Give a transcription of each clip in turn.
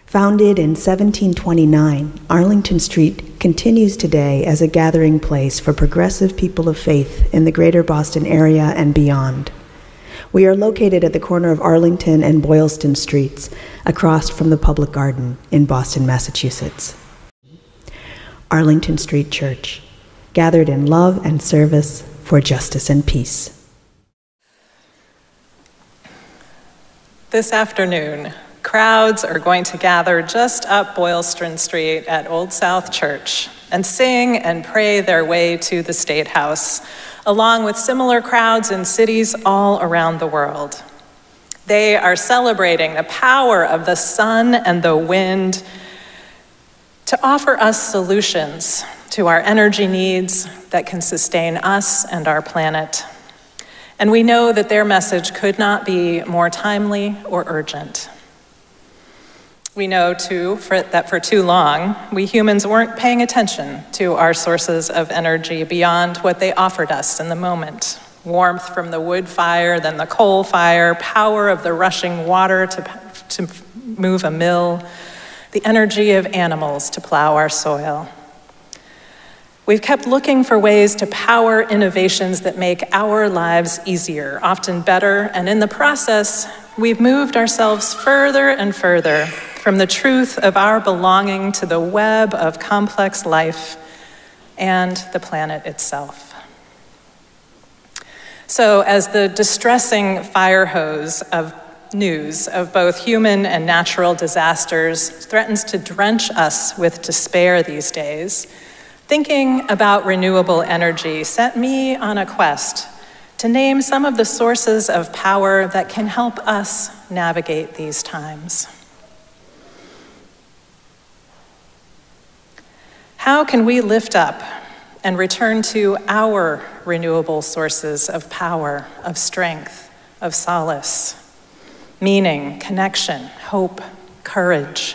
Founded in 1729, Arlington Street continues today as a gathering place for progressive people of faith in the greater Boston area and beyond. We are located at the corner of Arlington and Boylston Streets, across from the Public Garden in Boston, Massachusetts. Arlington Street Church, gathered in love and service for justice and peace. This afternoon, crowds are going to gather just up Boylston Street at Old South Church and sing and pray their way to the State House, along with similar crowds in cities all around the world. They are celebrating the power of the sun and the wind to offer us solutions to our energy needs that can sustain us and our planet. And we know that their message could not be more timely or urgent. We know, too, that for too long, we humans weren't paying attention to our sources of energy beyond what they offered us in the moment. Warmth from the wood fire, then the coal fire, power of the rushing water to move a mill, the energy of animals to plow our soil. We've kept looking for ways to power innovations that make our lives easier, often better, and in the process, we've moved ourselves further and further from the truth of our belonging to the web of complex life and the planet itself. So as the distressing fire hose of news of both human and natural disasters threatens to drench us with despair these days, thinking about renewable energy set me on a quest to name some of the sources of power that can help us navigate these times. How can we lift up and return to our renewable sources of power, of strength, of solace, meaning, connection, hope, courage?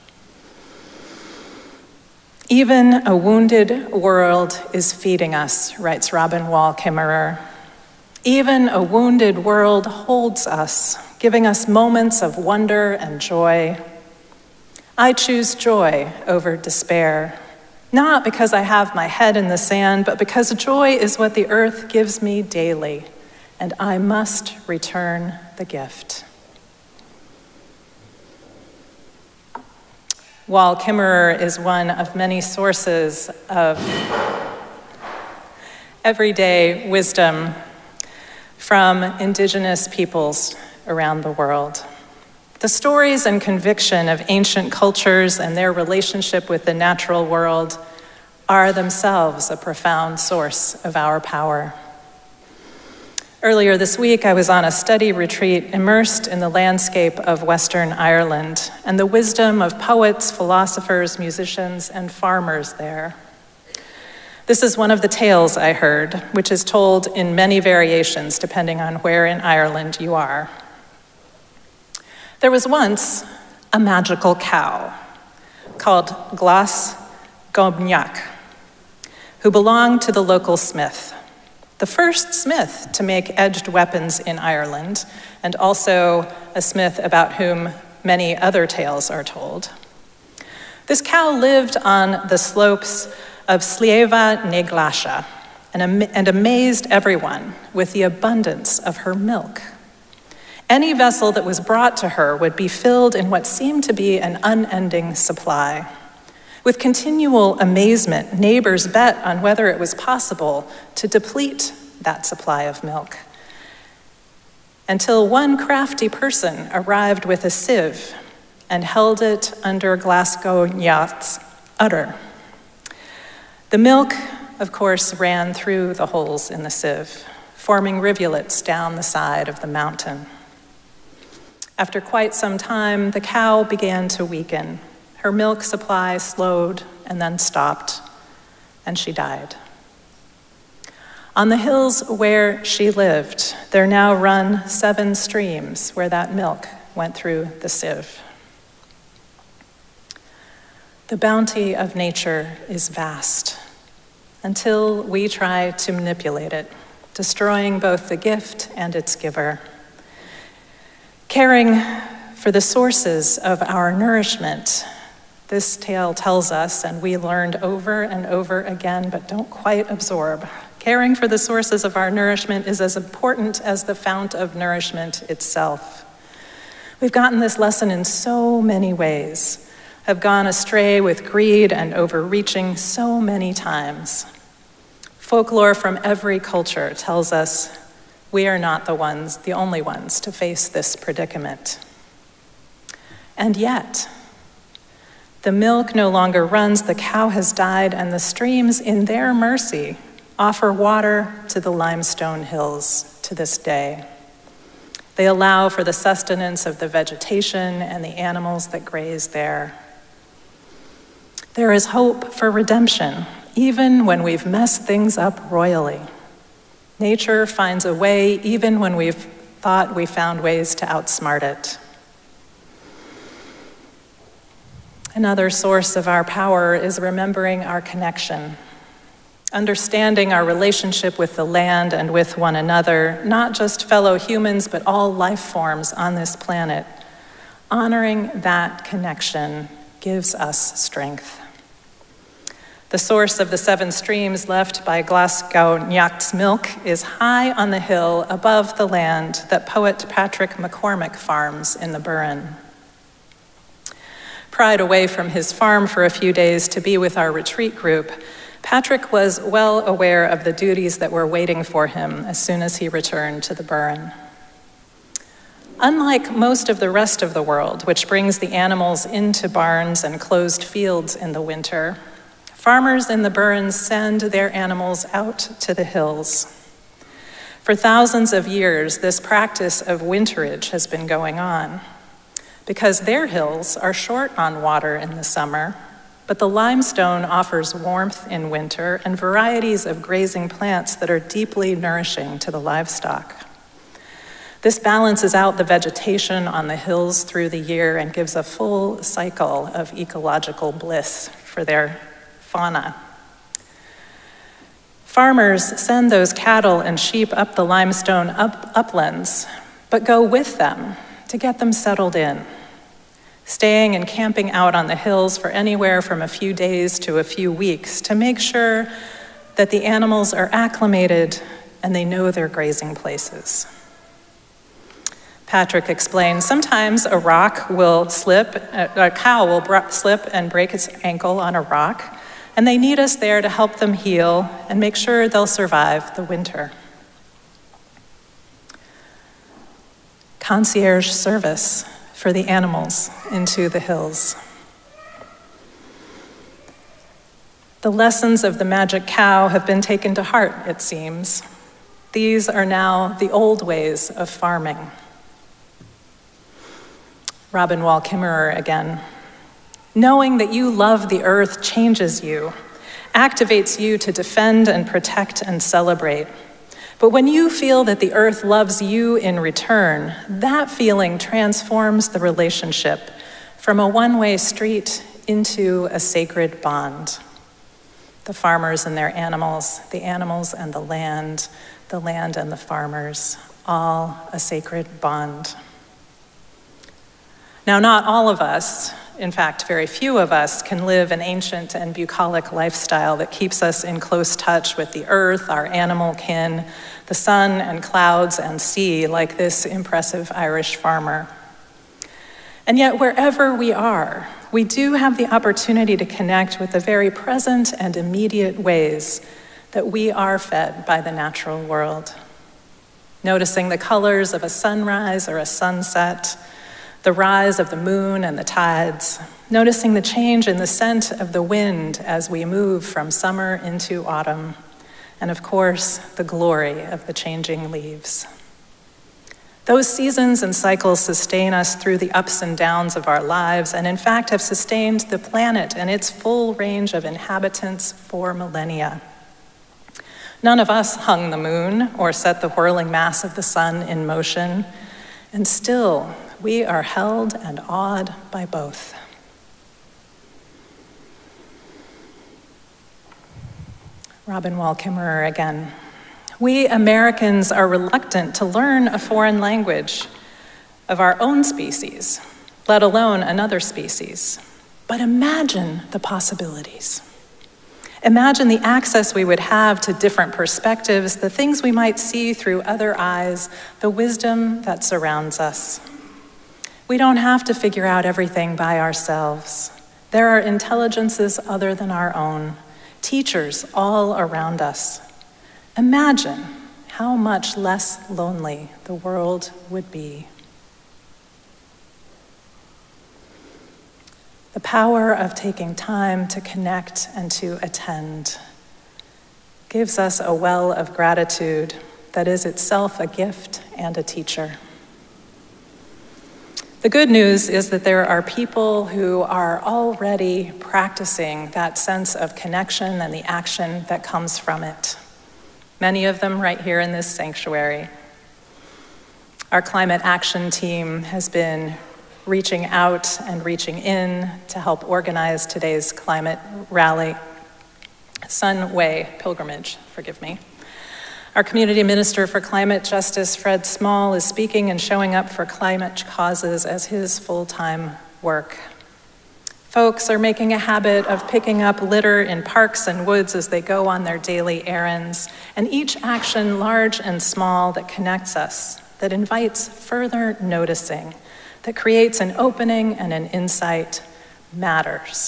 Even a wounded world is feeding us, writes Robin Wall Kimmerer. Even a wounded world holds us, giving us moments of wonder and joy. I choose joy over despair, not because I have my head in the sand, but because joy is what the earth gives me daily, and I must return the gift. Wall Kimmerer is one of many sources of everyday wisdom from indigenous peoples around the world. The stories and conviction of ancient cultures and their relationship with the natural world are themselves a profound source of our power. Earlier this week, I was on a study retreat immersed in the landscape of Western Ireland and the wisdom of poets, philosophers, musicians, and farmers there. This is one of the tales I heard, which is told in many variations depending on where in Ireland you are. There was once a magical cow called Glas Gobniak, who belonged to the local smith, the first smith to make edged weapons in Ireland, and also a smith about whom many other tales are told. This cow lived on the slopes of Slieva Neglasha and amazed everyone with the abundance of her milk. Any vessel that was brought to her would be filled in what seemed to be an unending supply. With continual amazement, neighbors bet on whether it was possible to deplete that supply of milk, until one crafty person arrived with a sieve and held it under Glasgowniak's udder. The milk, of course, ran through the holes in the sieve, forming rivulets down the side of the mountain. After quite some time, the cow began to weaken. Her milk supply slowed and then stopped, and she died. On the hills where she lived, there now run 7 streams where that milk went through the sieve. The bounty of nature is vast until we try to manipulate it, destroying both the gift and its giver. Caring for the sources of our nourishment. This tale tells us, and we learned over and over again, but don't quite absorb. Caring for the sources of our nourishment is as important as the fount of nourishment itself. We've gotten this lesson in so many ways, have gone astray with greed and overreaching so many times. Folklore from every culture tells us we are not the only ones to face this predicament. And yet, the milk no longer runs, the cow has died, and the streams, in their mercy, offer water to the limestone hills to this day. They allow for the sustenance of the vegetation and the animals that graze there. There is hope for redemption, even when we've messed things up royally. Nature finds a way, even when we've thought we found ways to outsmart it. Another source of our power is remembering our connection, understanding our relationship with the land and with one another, not just fellow humans, but all life forms on this planet. Honoring that connection gives us strength. The source of the 7 streams left by Glasgow-Nyacht's milk is high on the hill above the land that poet Patrick McCormick farms in the Burren. Pried away from his farm for a few days to be with our retreat group, Patrick was well aware of the duties that were waiting for him as soon as he returned to the Burren. Unlike most of the rest of the world, which brings the animals into barns and closed fields in the winter, farmers in the Burren send their animals out to the hills. For thousands of years, this practice of winterage has been going on. Because their hills are short on water in the summer, but the limestone offers warmth in winter and varieties of grazing plants that are deeply nourishing to the livestock. This balances out the vegetation on the hills through the year and gives a full cycle of ecological bliss for their fauna. Farmers send those cattle and sheep up the limestone uplands, but go with them to get them settled in, staying and camping out on the hills for anywhere from a few days to a few weeks to make sure that the animals are acclimated and they know their grazing places. Patrick explains, sometimes a cow will slip and break its ankle on a rock, and they need us there to help them heal and make sure they'll survive the winter. Concierge service for the animals into the hills. The lessons of the magic cow have been taken to heart, it seems. These are now the old ways of farming. Robin Wall Kimmerer again. Knowing that you love the earth changes you, activates you to defend and protect and celebrate. But when you feel that the earth loves you in return, that feeling transforms the relationship from a one-way street into a sacred bond. The farmers and their animals, the animals and the land and the farmers, all a sacred bond. Now, not all of us, in fact, very few of us, can live an ancient and bucolic lifestyle that keeps us in close touch with the earth, our animal kin, the sun and clouds and sea, like this impressive Irish farmer. And yet, wherever we are, we do have the opportunity to connect with the very present and immediate ways that we are fed by the natural world. Noticing the colors of a sunrise or a sunset, the rise of the moon and the tides, noticing the change in the scent of the wind as we move from summer into autumn, and of course, the glory of the changing leaves. Those seasons and cycles sustain us through the ups and downs of our lives, and in fact have sustained the planet and its full range of inhabitants for millennia. None of us hung the moon or set the whirling mass of the sun in motion, and still, we are held and awed by both. Robin Wall Kimmerer again. We Americans are reluctant to learn a foreign language of our own species, let alone another species. But imagine the possibilities. Imagine the access we would have to different perspectives, the things we might see through other eyes, the wisdom that surrounds us. We don't have to figure out everything by ourselves. There are intelligences other than our own, teachers all around us. Imagine how much less lonely the world would be. The power of taking time to connect and to attend gives us a well of gratitude that is itself a gift and a teacher. The good news is that there are people who are already practicing that sense of connection and the action that comes from it. Many of them right here in this sanctuary. Our climate action team has been reaching out and reaching in to help organize today's climate rally, Sunway pilgrimage, forgive me. Our community minister for climate justice, Fred Small, is speaking and showing up for climate causes as his full-time work. Folks are making a habit of picking up litter in parks and woods as they go on their daily errands, and each action, large and small, that connects us, that invites further noticing, that creates an opening and an insight, matters.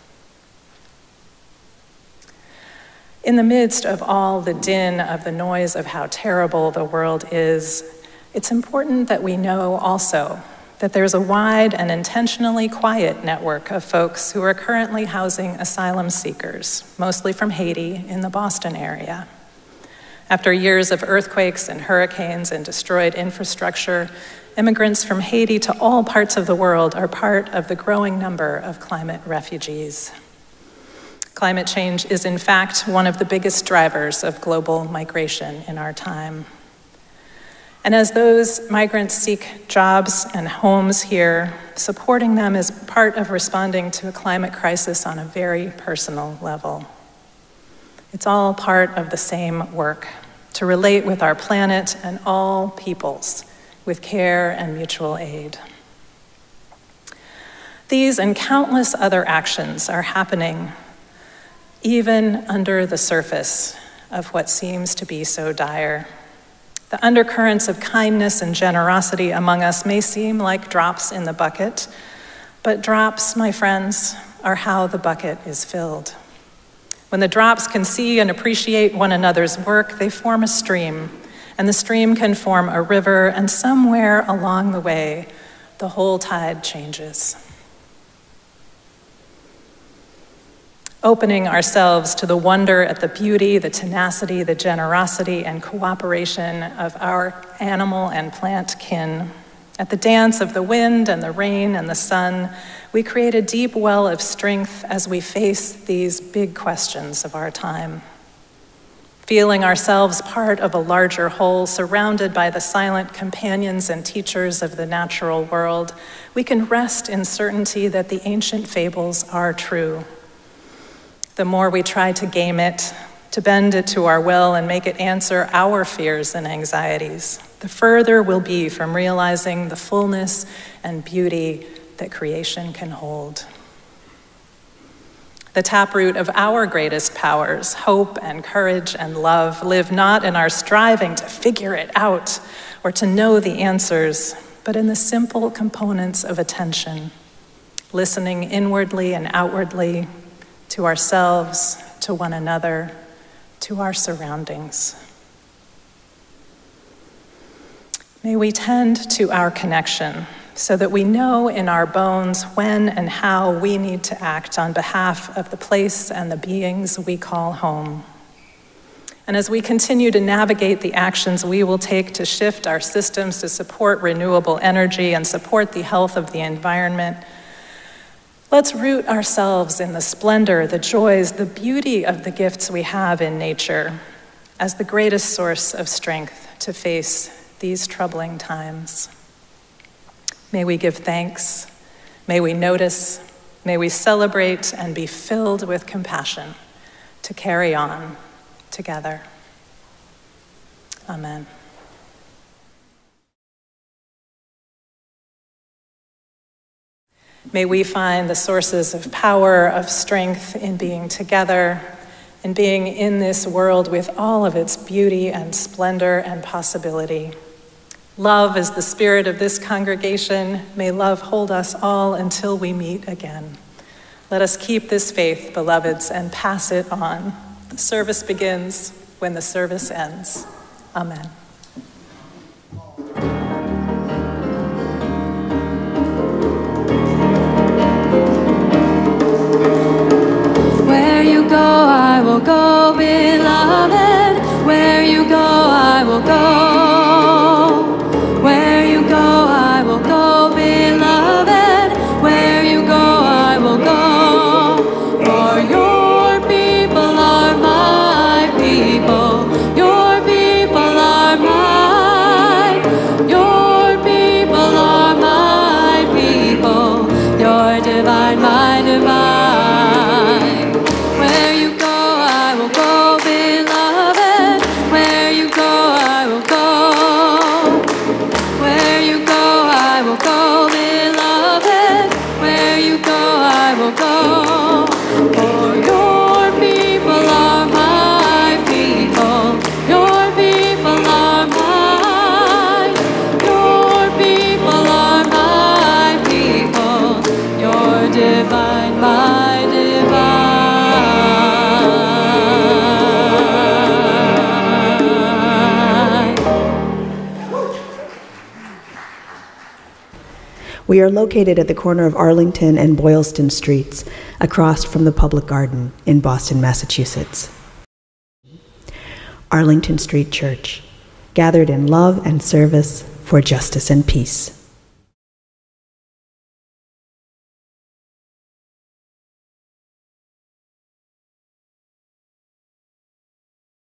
In the midst of all the din of the noise of how terrible the world is, it's important that we know also that there's a wide and intentionally quiet network of folks who are currently housing asylum seekers, mostly from Haiti in the Boston area. After years of earthquakes and hurricanes and destroyed infrastructure, immigrants from Haiti to all parts of the world are part of the growing number of climate refugees. Climate change is, in fact, one of the biggest drivers of global migration in our time. And as those migrants seek jobs and homes here, supporting them is part of responding to a climate crisis on a very personal level. It's all part of the same work, to relate with our planet and all peoples with care and mutual aid. These and countless other actions are happening even under the surface of what seems to be so dire. The undercurrents of kindness and generosity among us may seem like drops in the bucket, but drops, my friends, are how the bucket is filled. When the drops can see and appreciate one another's work, they form a stream, and the stream can form a river, and somewhere along the way, the whole tide changes. Opening ourselves to the wonder at the beauty, the tenacity, the generosity, and cooperation of our animal and plant kin. At the dance of the wind and the rain and the sun, we create a deep well of strength as we face these big questions of our time. Feeling ourselves part of a larger whole, surrounded by the silent companions and teachers of the natural world, we can rest in certainty that the ancient fables are true. The more we try to game it, to bend it to our will and make it answer our fears and anxieties, the further we'll be from realizing the fullness and beauty that creation can hold. The taproot of our greatest powers, hope and courage and love, live not in our striving to figure it out or to know the answers, but in the simple components of attention, listening inwardly and outwardly, to ourselves, to one another, to our surroundings. May we tend to our connection so that we know in our bones when and how we need to act on behalf of the place and the beings we call home. And as we continue to navigate the actions we will take to shift our systems to support renewable energy and support the health of the environment, let's root ourselves in the splendor, the joys, the beauty of the gifts we have in nature as the greatest source of strength to face these troubling times. May we give thanks, may we notice, may we celebrate and be filled with compassion to carry on together. Amen. May we find the sources of power, of strength in being together, and being in this world with all of its beauty and splendor and possibility. Love is the spirit of this congregation. May love hold us all until we meet again. Let us keep this faith, beloveds, and pass it on. The service begins when the service ends. Amen. Where you go, I will go, beloved. Where you go, I will go. Where you go, I will go, beloved. Where you go, I will go. For your people are my people. Your people are mine. Your people are my people. Your divine, my divine. We are located at the corner of Arlington and Boylston Streets, across from the Public Garden in Boston, Massachusetts. Arlington Street Church, gathered in love and service for justice and peace.